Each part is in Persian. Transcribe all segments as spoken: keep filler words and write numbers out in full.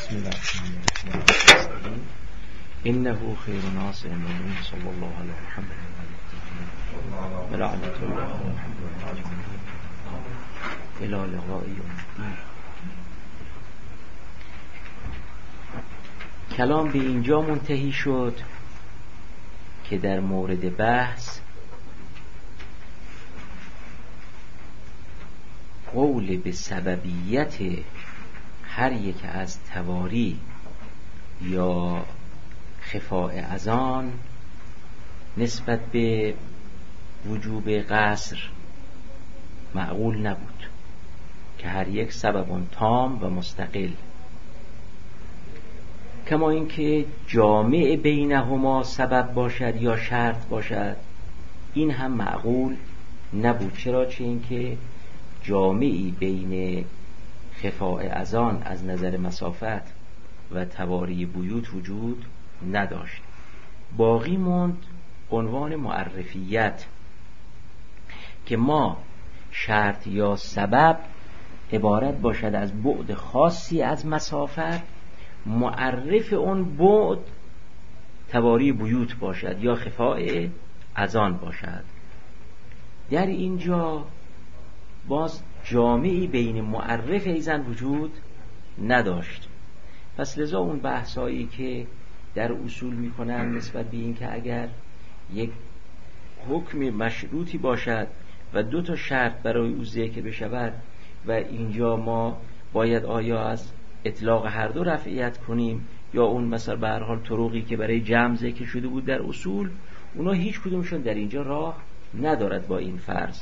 بسم الله الرحمن الرحیم. انه خیر ناصر المؤمنین صلی الله علیه محمد و لعنت الله علی محمد الی لقاء یوم الدین. کلام به اینجا منتهی شد که در مورد بحث قول به سببیت هر یک از تواری یا خفاء از آن نسبت به وجوب قصر معقول نبود که هر یک سبب تام و مستقل، کما اینکه جامع بینهما سبب باشد یا شرط باشد این هم معقول نبود. چرا؟ چه اینکه جامعی بین خفاء از آن از نظر مسافت و تواری بیوت وجود نداشت. باقی موند عنوان معرفیت که ما شرط یا سبب عبارت باشد از بعد خاصی از مسافت، معرف اون بعد تواری بیوت باشد یا خفاء از آن باشد. در اینجا باز جامعی بین معرف ایزن وجود نداشت. پس لذا اون بحثایی که در اصول میکنن نسبت به این که اگر یک حکم مشروطی باشد و دو تا شرط برای او ذکر بشود و اینجا ما باید آیا از اطلاق هر دو رفعیت کنیم یا اون مثلا به هر حال طرقی که برای جمع ذکر شده بود در اصول، اونا هیچ کدومشون در اینجا راه ندارد با این فرض.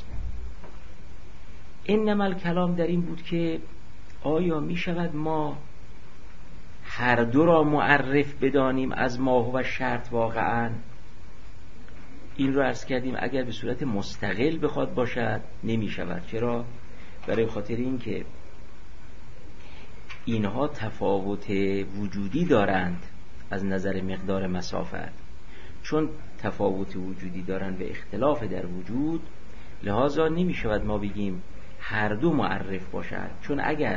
انما الکلام در این بود که آیا می شود ما هر دو را معرف بدانیم از ما و شرط واقعا؟ این رو عرض کردیم اگر به صورت مستقل بخواد باشد نمی شود. چرا؟ برای خاطر این که اینها تفاوت وجودی دارند از نظر مقدار مسافت. چون تفاوت وجودی دارند و اختلاف در وجود، لذا نمی شود ما بگیم هر دو معرف باشد. چون اگر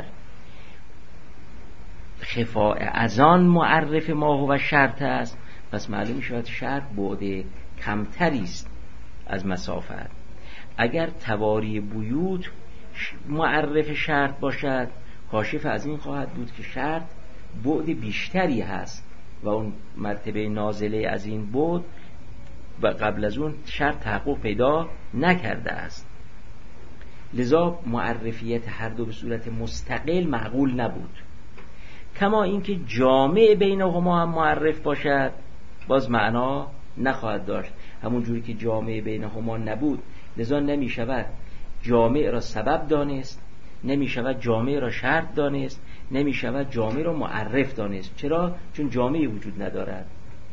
خفاء از آن معرف ما و شرط است، پس معلوم شود شرط بعد کمتری است از مسافت. اگر تواری بیوت معرف شرط باشد، کاشف از این خواهد بود که شرط بعد بیشتری هست و اون مرتبه نازله از این بعد و قبل از اون شرط تحقق پیدا نکرده است. لذا معرفیت هر دو به صورت مستقل معقول نبود. کما اینکه جامع بینهما هم معرف باشد باز معنا نخواهد داشت. همون جوری که جامع بینهما نبود، لذا نمی شود جامع را سبب دانست، نمی شود جامع را شرط دانست، نمی شود جامع را معرف دانست. چرا؟ چون جامعی وجود ندارد.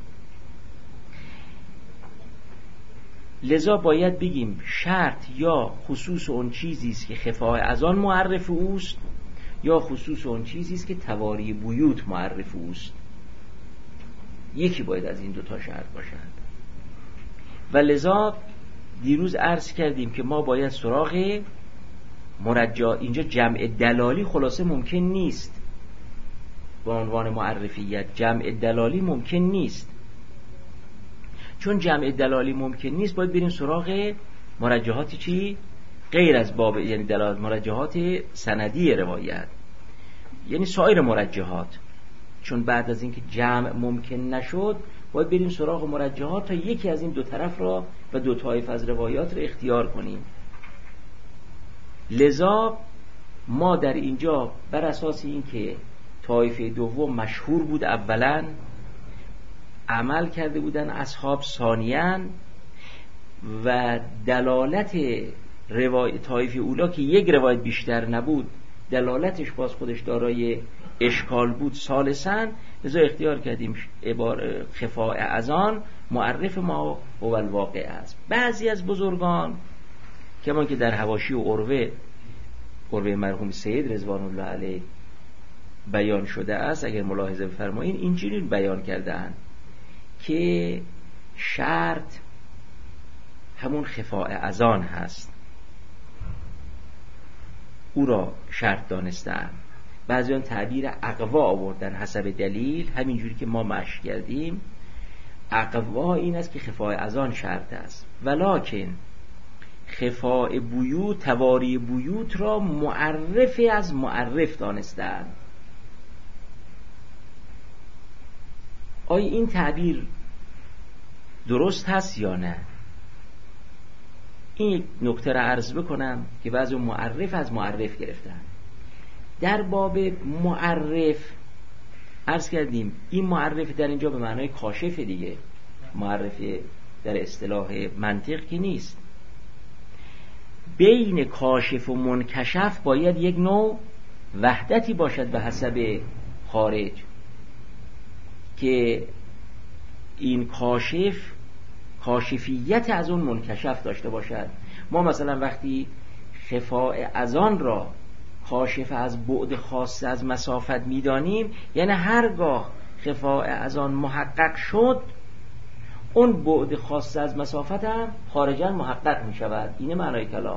لذا باید بگیم شرط یا خصوص اون چیزی است که خفاء از آن معرف اوست، یا خصوص اون چیزی است که تواری بیوت معرف اوست. یکی باید از این دو تا شرط باشد. و لذا دیروز عرض کردیم که ما باید سراغ مرجع، اینجا جمع دلالی خلاصه ممکن نیست. با عنوان معرفیت جمع دلالی ممکن نیست. چون جمع دلالی ممکن نیست باید بریم سراغ مرجحات چی؟ غیر از باب، یعنی دلالت مرجحات سندی روایت، یعنی سایر مرجحات. چون بعد از اینکه جمع ممکن نشد باید بریم سراغ مرجحات تا یکی از این دو طرف را و دو طایف از روایات را اختیار کنیم. لذا ما در اینجا بر اساس اینکه طایفه دوم مشهور بود اولا، عمل کرده بودن اصحاب ثانیاً، و دلالت روایت طایفه اولا که یک روایت بیشتر نبود دلالتش باز خودش دارای اشکال بود ثالثاً، لذا اختیار کردیم عبارت خفاء از آن معرف ما و الواقع است. بعضی از بزرگان کمان که در حواشی و عروه عروه مرحوم سید رضوان الله علیه بیان شده است، اگر ملاحظه بفرمایید اینجوری بیان کرده‌اند که شرط همون خفاء از آن هست، او را شرط دانستند بعضیان تعبیر اقوا آوردن حسب دلیل، همینجوری که ما مشق کردیم. اقوا این است که خفای از آن شرط است، ولکن خفای بیوت، تواری بیوت را معرف از معرف دانستن. آیا این تعبیر درست هست یا نه؟ این یک نکته را عرض بکنم که بعضی معرف از معرف گرفتن. در باب معرف عرض کردیم این معرف در اینجا به معنای کاشف دیگه، معرف در اصطلاح منطق که نیست. بین کاشف و منکشف باید یک نوع وحدتی باشد به حسب خارج، که این کاشف کاشفیت از اون منکشف داشته باشد. ما مثلا وقتی خفاء از آن را کاشف از بعد خاص از مسافت میدانیم، یعنی هرگاه خفاء از آن محقق شد، اون بعد خاص از مسافت هم خارجا محقق می شود. اینه معنای کلام.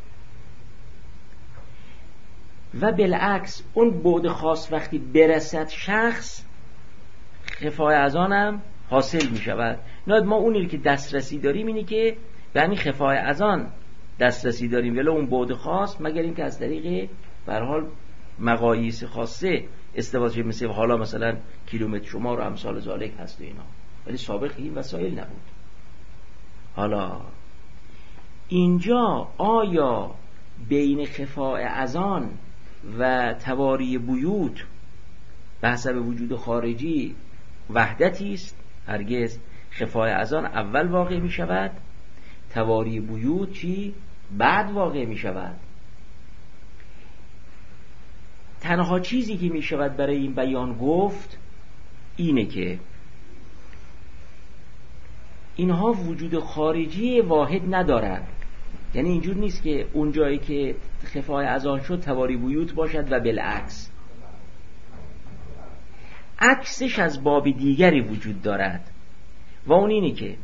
و بالعکس اون بعد خاص وقتی برسد شخص، خفاء از آن هم حاصل می شود. نه ما اونی که دسترسی داریم اینی که به همین خفاء از آن دسترسی داریم، ولی اون بعد خاص مگر این که از طریق به هر حال مقاییس خاصه استفاده شد، مثل حالا مثلا کیلومتر شمار و امثال ذالک هست و اینا، ولی سابق این وسایل نبود. حالا اینجا آیا بین خفاء از آن و تواری بیوت به حسب وجود خارجی وحدتی است؟ هرگز. خفاء از آن اول واقع می شود، تواری بیوت چی؟ بعد واقع می شود. تنها چیزی که می شود برای این بیان گفت اینه که اینها وجود خارجی واحد ندارند. یعنی اینجور نیست که اون جایی که خفاء از آن شد تواری بیوت باشد و بالعکس. عکسش از باب دیگری وجود دارد و اون اینه که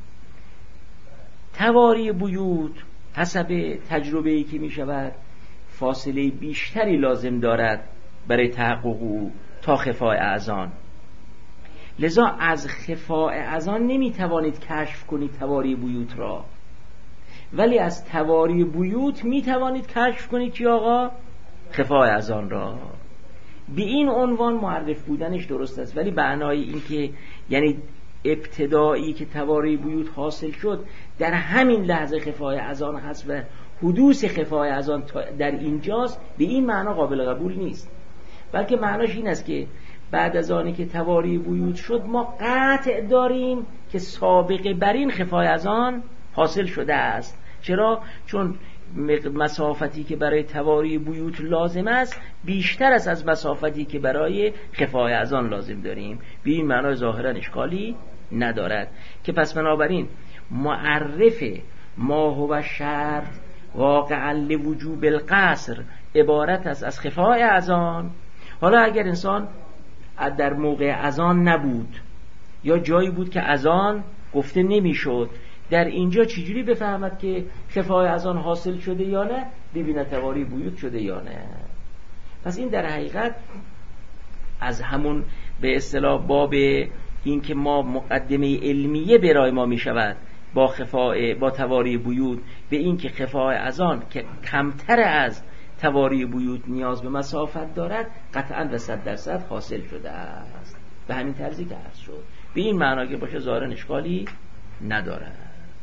تواری بیوت حسب تجربه‌ای که می شود فاصله بیشتری لازم دارد برای تحقق او تا خفاء از آن. لذا از خفاء از آن نمی توانید کشف کنید تواری بیوت را، ولی از تواری بیوت می توانید کشف کنید که آقا خفاء از آن را. به این عنوان معرف بودنش درست است، ولی معنای این که یعنی ابتدایی که تواری بیوت حاصل شد در همین لحظه خفاء از آن هست و حدوث خفاء از آن در اینجاست، به این معنا قابل قبول نیست. بلکه معناش این است که بعد از آنی که تواری بیوت شد ما قطع داریم که سابقه بر این خفاء از آن حاصل شده است. چرا؟ چون مسافتی که برای تواری بیوت لازم است بیشتر است از مسافتی که برای خفاء از آن لازم داریم. به این معنا ظاهرا اشکالی ندارد که پس بنابراین معرف ما هو شرط واقعا لوجوب القصر عبارت است از خفاء از آن. حالا اگر انسان در موقع اذان نبود یا جایی بود که اذان گفته نمیشد، در اینجا چجوری بفهمد که خفاء از آن حاصل شده یا نه؟ ببینه تواری بیوت شده یا نه. پس این در حقیقت از همون به اصطلاح باب این که ما مقدمه علمیه برای ما می شود با خفاء با تواری بیوت به این که خفاء از آن که کمتر از تواری بیوت نیاز به مسافت دارد قطعاً و صد درصد حاصل شده است. به همین طرزی که عرض شد به این معنا که باشه ظاهراً اشکالی ندارد.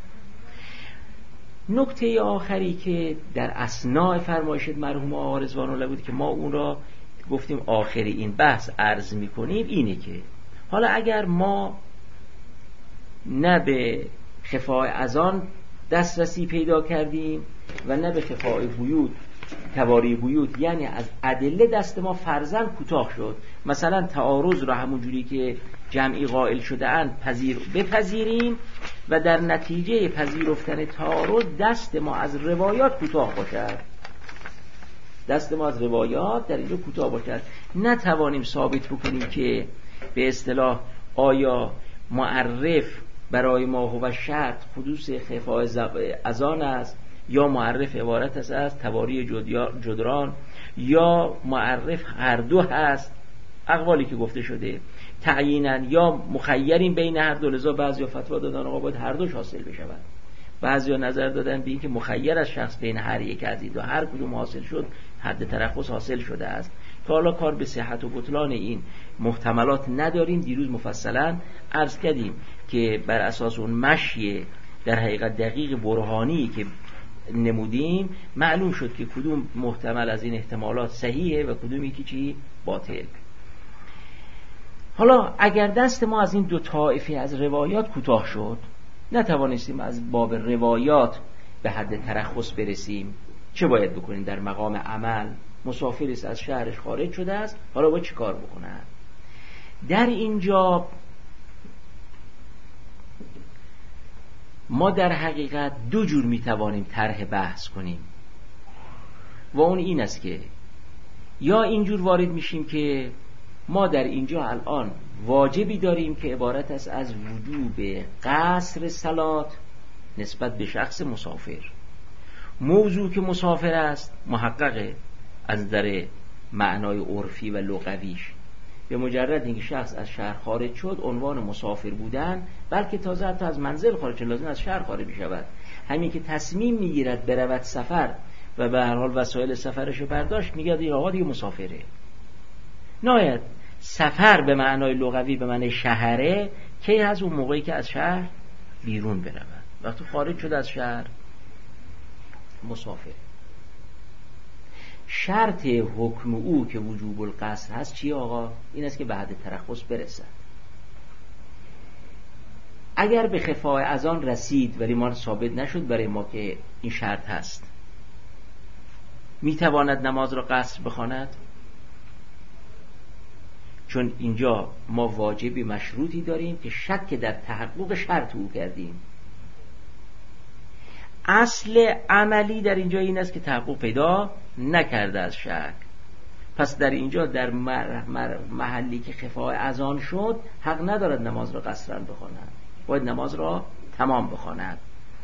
نکته آخری که در اثناء فرمایش مرحوم آقا رضوان الله بود که ما اون را گفتیم آخری این بحث عرض می‌کنیم اینه که حالا اگر ما نه به خفاء از آن دسترسی پیدا کردیم و نه به خفاء بیوت تواری بیوت، یعنی از ادله دست ما فرضاً کوتاه شد، مثلا تعارض را همون جوری که جمعی قائل شده اند پذیر بپذیریم و در نتیجه پذیرفتن تعارض دست ما از روایات کوتاه باشد، دست ما از روایات در اینجا کوتاه باشد، نتوانیم ثابت بکنیم که به اصطلاح آیا معرف برای ما هو شرط حدوث خفاء از آن است یا معرف عبارت است از تواری جدران یا معرف هر دو هست، اقوالی که گفته شده. تعیینا یا مخیرین بین هر دو، لذا بعضیا فتوا دادن آقا باید هر دوش حاصل بشود. بعضیا نظر دادن به این که مخیر از شخص بین هر یک از این دو، هر کدوم حاصل شد حد ترخص حاصل شده است. که حالا کار به صحت و بطلان این محتملات نداریم. دیروز مفصلا عرض کردیم که بر اساس اون مشی در حقیقت دقیق برهانی که نمودیم معلوم شد که کدوم محتمل از این احتمالات صحیحه و کدومی که چی باطل. حالا اگر دست ما از این دو طایفه از روایات کوتاه شد، نتوانستیم از باب روایات به حد ترخص برسیم، چه باید بکنیم در مقام عمل؟ مسافری است از شهرش خارج شده است، حالا باید چی کار بکنه؟ در اینجا ما در حقیقت دو جور میتوانیم طرح بحث کنیم و اون این است که یا اینجور وارد میشیم که ما در اینجا الان واجبی داریم که عبارت است از وجوب قصر صلات نسبت به شخص مسافر. موضوع که مسافر است محققه از نظر معنای عرفی و لغویش، به مجرد اینکه شخص از شهر خارج شد عنوان مسافر بودن، بلکه تازه حتی از منزل خارج شد لازم از شهر خارج بشود. همین که تصمیم میگیرد برود سفر و به هر حال وسایل سفرش رو برداشت، میگه این آقا دیگه مسافره. نهایت سفر به معنای لغوی به معنای شهره کی از اون موقعی که از شهر بیرون برود. وقتی خارج شد از شهر مسافر. شرط حکم او که وجوب القصر هست چیه آقا؟ این است که به حد ترخص برسد. اگر به خفای از آن رسید ولی ما ثابت نشد برای ما که این شرط هست، میتواند نماز را قصر بخواند؟ چون اینجا ما واجبی مشروطی داریم که شک در تحقق شرط او کردیم. اصل عملی در اینجا این است که تحقق پیدا نکرده از شک. پس در اینجا در مر مر محلی که خفای از آن شد حق ندارد نماز را قصرا بخواند، باید نماز را تمام بخواند.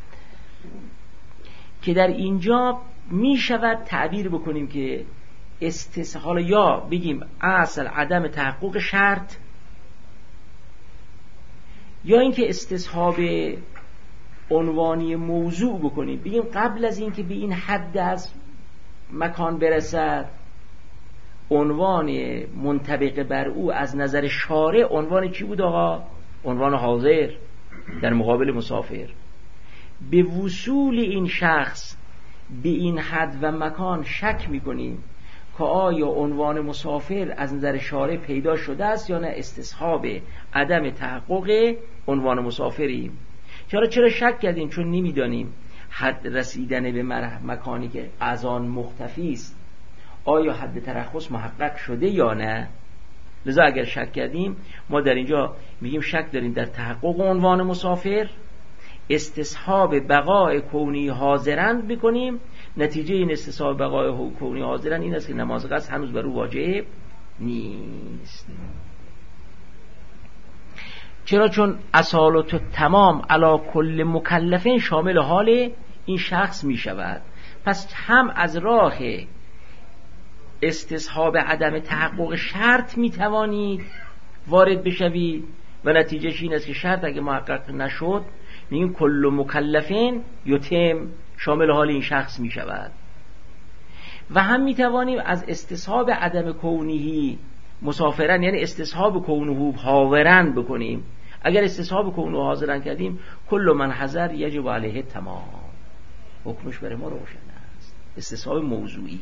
که در اینجا می شود تعبیر بکنیم که استثحال یا بگیم اصل عدم تحقق شرط، یا اینکه استصحاب عنوانی موضوع بکنیم، بگیم قبل از اینکه به این حد از مکان برسد عنوان منطبق بر او از نظر شارع عنوان چی بود آقا؟ عنوان حاضر در مقابل مسافر. به وصول این شخص به این حد و مکان شک میکنیم که آیا عنوان مسافر از نظر شارع پیدا شده است یا نه استصحاب عدم تحقق عنوان مسافریم. چرا چرا شک کردیم؟ چون نمیدانیم حد رسیدن به مکانی که از آن مختفی است آیا حد ترخص محقق شده یا نه. لذا اگر شک کردیم ما در اینجا میگیم شک داریم در تحقق عنوان مسافر، استصحاب بقای کونی حاضرند بکنیم. نتیجه این استصحاب بقای کونی حاضرند این است که نماز قصر هنوز بر او واجب نیست. چرا؟ چون اصالت تمام علی کل مکلفین شامل حال این شخص می شود. پس هم از راه استصحاب عدم تحقق شرط می توانید وارد بشوید و نتیجهش این است که شرط اگه محقق نشد میگیم کل مکلفین یتم شامل حال این شخص می شود. و هم می توانیم از استصحاب عدم کونهی مسافرن یعنی استصحاب کونه حاضرن بکنیم. اگر استصحاب کونه حاضرن کردیم کل من حضر یجب علیه تمام، حکمش برای ما روشن است. استصحاب موضوعی.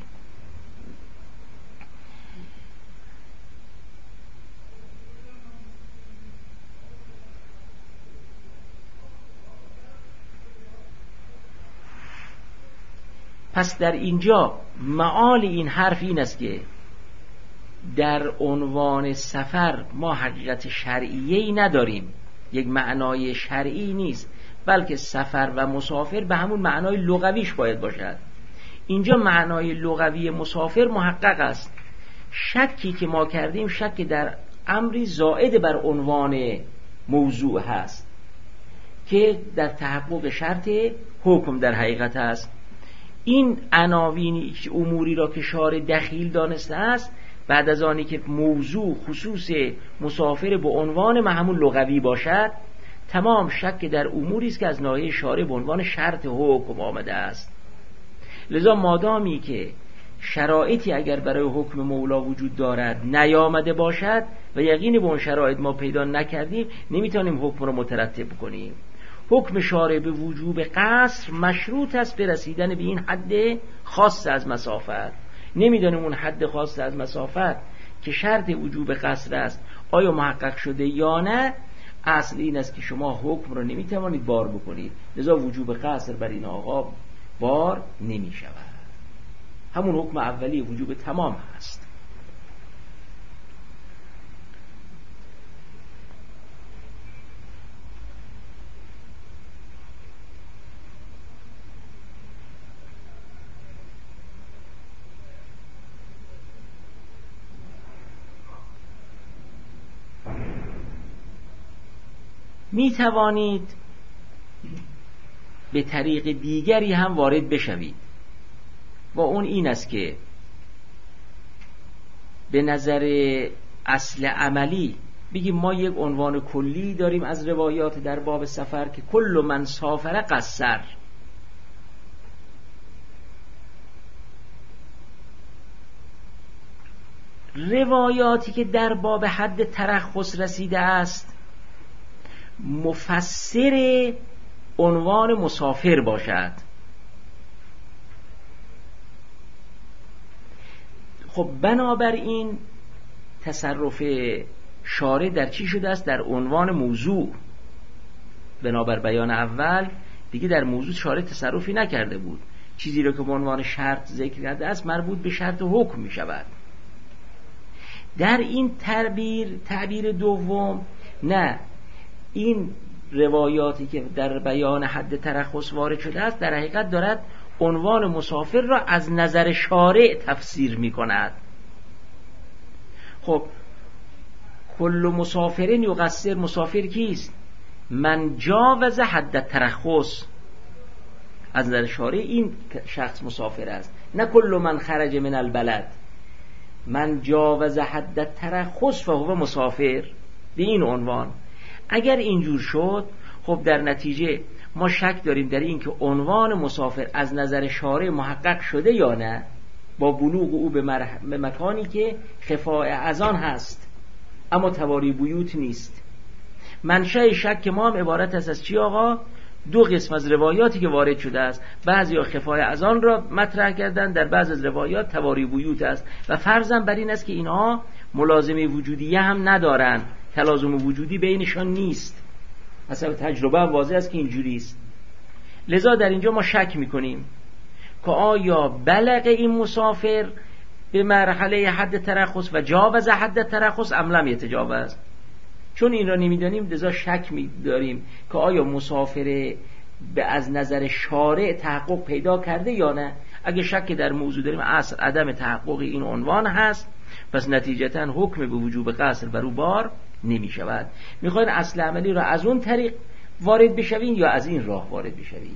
پس در اینجا معال این حرف این است که در عنوان سفر ما حقیقت شرعیه‌ای نداریم، یک معنای شرعی نیست، بلکه سفر و مسافر به همون معنای لغویش باید باشد. اینجا معنای لغوی مسافر محقق است. شکی که ما کردیم شک در امری زائد بر عنوان موضوع هست که در تحقق شرط حکم در حقیقت هست. این عناوین اموری را که شارع دخیل دانسته است، بعد از آنی که موضوع خصوص مسافر به عنوان محمول لغوی باشد، تمام شک در اموری است که از ناحیه شارع به عنوان شرط حکم آمده است. لذا مادامی که شرایطی اگر برای حکم مولا وجود دارد نیامده باشد و یقین به اون شرایط ما پیدا نکردیم، نمیتونیم حکم رو مترتب کنیم. حکم شارع به وجوب قصر مشروط است به رسیدن به این حد خاص از مسافت. نمیدانیم اون حد خاص از مسافت که شرط وجوب قصر است آیا محقق شده یا نه. اصل این است که شما حکم رو نمیتوانید بار بکنید، لذا وجوب قصر بر این آقا بار نمی شود. همون حکم اولی وجوب تمام هست. می توانید به طریق دیگری هم وارد بشوید و اون این است که به نظر اصل عملی بگیم ما یک عنوان کلی داریم از روایات در باب سفر که کل من سافر قصر. روایاتی که در باب حد ترخص رسیده است مفسر عنوان مسافر باشد. خب بنابراین تصرف شارع در چی شده است؟ در عنوان موضوع. بنابر بیان اول دیگه در موضوع شارع تصرفی نکرده بود. چیزی رو که به عنوان شرط ذکر کرده است مربوط به شرط حکم می شود. در این تعبیر تعبیر دوم نه، این روایاتی که در بیان حد ترخص وارد شده است در حقیقت دارد عنوان مسافر را از نظر شارع تفسیر می کند. خب کل مسافرین یقصر، مسافر کیست؟ من جاوز حد ترخص. از نظر شارع این شخص مسافر است، نه کل من خرج من البلد. من جاوز حد ترخص فهو مسافر به این عنوان. اگر اینجور شد خب در نتیجه ما شک داریم در این که عنوان مسافر از نظر شارع محقق شده یا نه، با بلوغ او به, مرح... به مکانی که خفاء اذان هست اما تواری بیوت نیست. منشأ شک ما هم عبارت است از چی آقا؟ دو قسم از روایاتی که وارد شده است. بعضیا خفاء اذان را مطرح کردن، در بعض از روایات تواری بیوت است و فرضاً بر این است که اینها ملازمه وجودیه هم ندارن، تلازم وجودی بینشان نیست. مثلا تجربه هم واضح است که اینجوری است. لذا در اینجا ما شک میکنیم که آیا بلغ این مسافر به مرحله حد ترخص و جاوز حد ترخص ام لم یتجاوز. چون این را نمیدانیم لذا شک می‌داریم که آیا مسافر به از نظر شارع تحقق پیدا کرده یا نه. اگه شک در موضوع داریم اصل عدم تحقق این عنوان هست، پس نتیجتاً حکم به وجوب قصر بر او بار نمی شود. میخواین اصل عملی را از اون طریق وارد بشوین یا از این راه وارد بشوین؟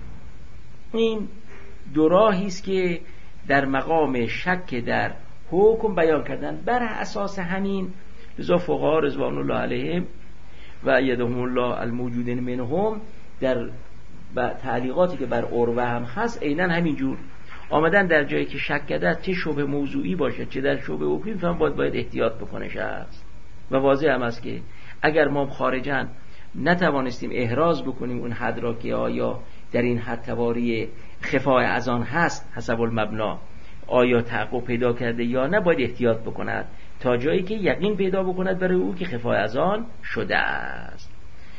این دو راهی است که در مقام شک در حکم بیان کردن. بر اساس همین لذا فقها رضوان الله علیهم و ایدهم الله الموجودین منهم در تعلیقاتی که بر عروه هم هست عیناً همینجور آمدن در جایی که شک کرده چه شبه موضوعی باشه چه در شبه حکمی فهم باید باید احتیاط بکنه شخص. و واضح هم است که اگر ما خارجاً نتوانستیم احراز بکنیم اون حد را که آیا در این حد تواری خفاء اذان هست حسب المبنا آیا تحقق پیدا کرده یا نه، باید احتیاط بکند تا جایی که یقین پیدا بکند برای او که خفاء اذان شده است.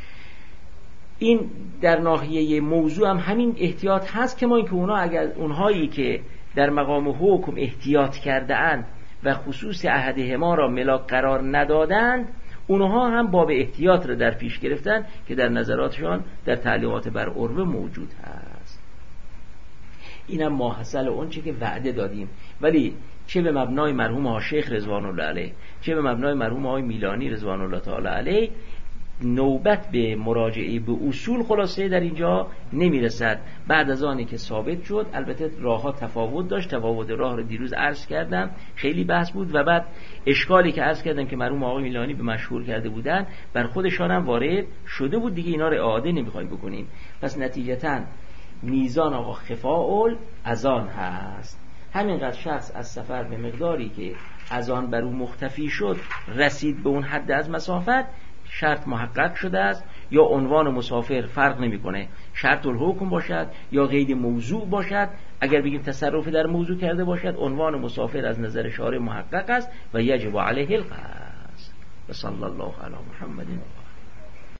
این در ناحیه موضوع هم همین احتیاط هست که ما اینکه اونا اگر اونهایی که در مقام حکم احتیاط کرده اند و خصوص احدهما را ملاک قرار ندادند، اونها هم باب احتیاط را در پیش گرفتن که در نظراتشان در تعلیقات بر عروه موجود هست. اینم ماحصل اون چه که وعده دادیم. ولی چه به مبنای مرحوم ها شیخ رضوان الله علیه، چه به مبنای مرحوم های میلانی رضوان الله تعالی علیه، نوبت به مراجعه به اصول خلاصه در اینجا نمیرسد. بعد از آنی که ثابت شد، البته راه ها تفاوت داشت، تفاوت راه رو دیروز عرض کردم، خیلی بحث بود و بعد اشکالی که عرض کردم که مرحوم آقای میلانی به مشهور کرده بودن بر خودشان هم وارد شده بود دیگه، اینا رو اعاده نمیخوایم بکنیم. پس نتیجتاً میزان آقا خفاء الاذان هست. همینقدر شخص از سفر به مقداری که اذان بر او مختفی شد رسید به اون حد از مسافت، شرط محقق شده است. یا عنوان مسافر فرق نمیکنه، شرط الحکم باشد یا قید موضوع باشد، اگر بگیم تصرف در موضوع کرده باشد، عنوان مسافر از نظر شارع محقق است و یجب علیه القصد. و صلی الله علی محمد.